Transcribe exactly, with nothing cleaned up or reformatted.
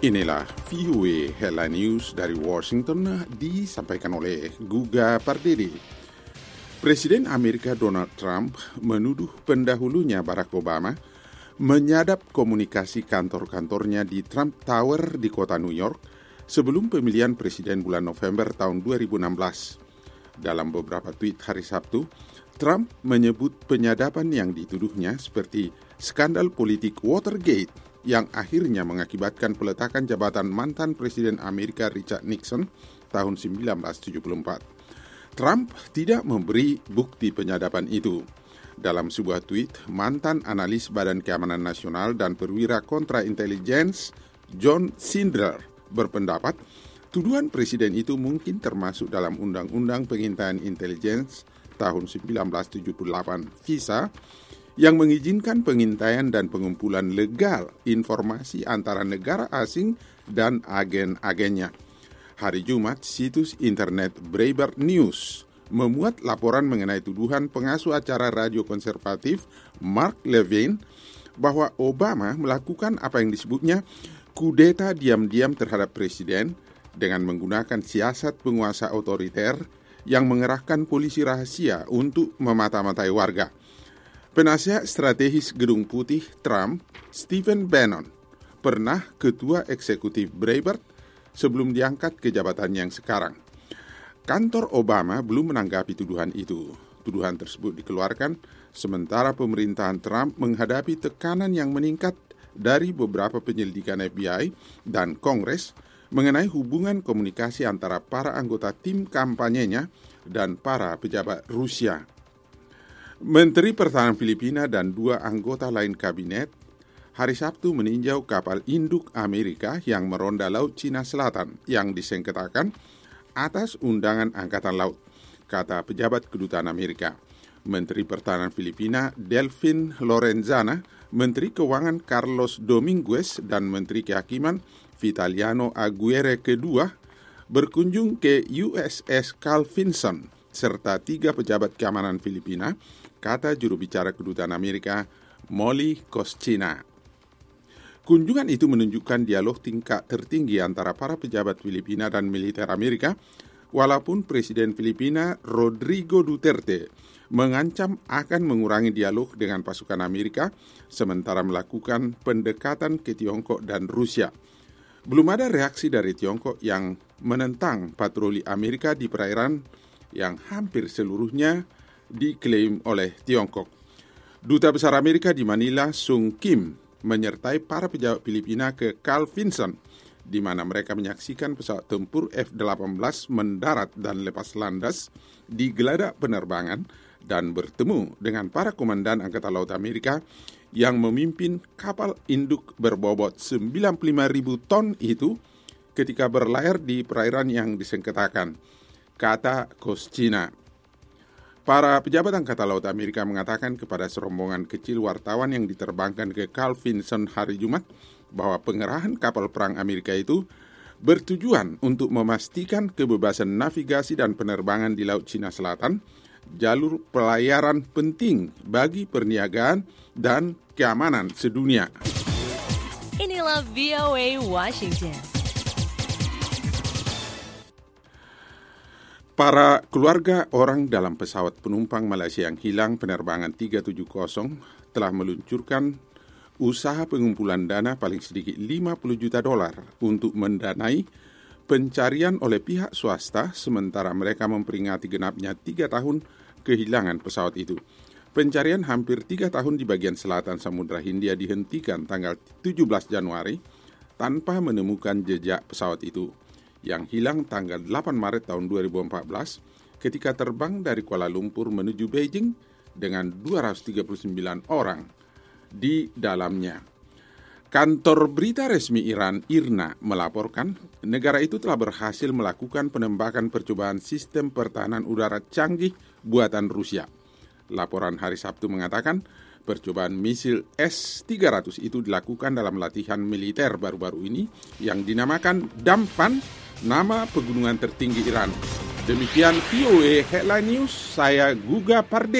Inilah V O A Headline News dari Washington disampaikan oleh Guga Pardede. Presiden Amerika Donald Trump menuduh pendahulunya Barack Obama menyadap komunikasi kantor-kantornya di Trump Tower di kota New York sebelum pemilihan presiden bulan November tahun dua ribu enam belas. Dalam beberapa tweet hari Sabtu, Trump menyebut penyadapan yang dituduhnya seperti skandal politik Watergate yang akhirnya mengakibatkan peletakan jabatan mantan Presiden Amerika Richard Nixon tahun seribu sembilan ratus tujuh puluh empat. Trump tidak memberi bukti penyadapan itu. Dalam sebuah tweet, mantan analis Badan Keamanan Nasional dan perwira kontra-intelligence John Sindler berpendapat tuduhan presiden itu mungkin termasuk dalam Undang-Undang Pengintaian Intelligence tahun seribu sembilan ratus tujuh puluh delapan (visa) yang mengizinkan pengintaian dan pengumpulan legal informasi antara negara asing dan agen-agennya. Hari Jumat, situs internet Breitbart News memuat laporan mengenai tuduhan pengasuh acara radio konservatif Mark Levin bahwa Obama melakukan apa yang disebutnya kudeta diam-diam terhadap presiden dengan menggunakan siasat penguasa otoriter yang mengerahkan polisi rahasia untuk memata-matai warga. Penasihat strategis Gedung Putih Trump, Stephen Bannon, pernah ketua eksekutif Breitbart sebelum diangkat ke jabatan yang sekarang. Kantor Obama belum menanggapi tuduhan itu. Tuduhan tersebut dikeluarkan sementara pemerintahan Trump menghadapi tekanan yang meningkat dari beberapa penyelidikan F B I dan Kongres mengenai hubungan komunikasi antara para anggota tim kampanyenya dan para pejabat Rusia. Menteri Pertahanan Filipina dan dua anggota lain kabinet hari Sabtu meninjau kapal induk Amerika yang meronda Laut Cina Selatan yang disengketakan atas undangan Angkatan Laut, kata pejabat kedutaan Amerika. Menteri Pertahanan Filipina Delfin Lorenzana, Menteri Keuangan Carlos Dominguez, dan Menteri Kehakiman Vitaliano Aguirre kedua berkunjung ke U S S Carl Vinson serta tiga pejabat keamanan Filipina, kata juru bicara kedutaan Amerika Molly Koschina. Kunjungan itu menunjukkan dialog tingkat tertinggi antara para pejabat Filipina dan militer Amerika, walaupun Presiden Filipina Rodrigo Duterte mengancam akan mengurangi dialog dengan pasukan Amerika sementara melakukan pendekatan ke Tiongkok dan Rusia. Belum ada reaksi dari Tiongkok yang menentang patroli Amerika di perairan yang hampir seluruhnya diklaim oleh Tiongkok. Duta Besar Amerika di Manila, Sung Kim, menyertai para pejabat Filipina ke Carl Vinson, di mana mereka menyaksikan pesawat tempur F delapan belas mendarat dan lepas landas di geladak penerbangan dan bertemu dengan para komandan Angkatan Laut Amerika yang memimpin kapal induk berbobot sembilan puluh lima ribu ton itu ketika berlayar di perairan yang disengketakan, kata Koschina. Para pejabat Angkatan Laut Amerika mengatakan kepada serombongan kecil wartawan yang diterbangkan ke Carl Vinson hari Jumat bahwa pengerahan kapal perang Amerika itu bertujuan untuk memastikan kebebasan navigasi dan penerbangan di Laut Cina Selatan, jalur pelayaran penting bagi perniagaan dan keamanan sedunia. Inilah V O A Washington. Para keluarga orang dalam pesawat penumpang Malaysia yang hilang penerbangan tiga tujuh nol telah meluncurkan usaha pengumpulan dana paling sedikit lima puluh juta dolar untuk mendanai pencarian oleh pihak swasta sementara mereka memperingati genapnya tiga tahun kehilangan pesawat itu. Pencarian hampir tiga tahun di bagian selatan Samudra Hindia dihentikan tanggal tujuh belas Januari tanpa menemukan jejak pesawat itu, yang hilang tanggal delapan Maret tahun dua ribu empat belas ketika terbang dari Kuala Lumpur menuju Beijing dengan dua ratus tiga puluh sembilan orang di dalamnya. Kantor berita resmi Iran, I R N A, melaporkan negara itu telah berhasil melakukan penembakan percobaan sistem pertahanan udara canggih buatan Rusia. Laporan hari Sabtu mengatakan percobaan misil S tiga ratus itu dilakukan dalam latihan militer baru-baru ini yang dinamakan Damfan, nama pegunungan tertinggi Iran. Demikian V O A Headline News, saya Guga Pardede.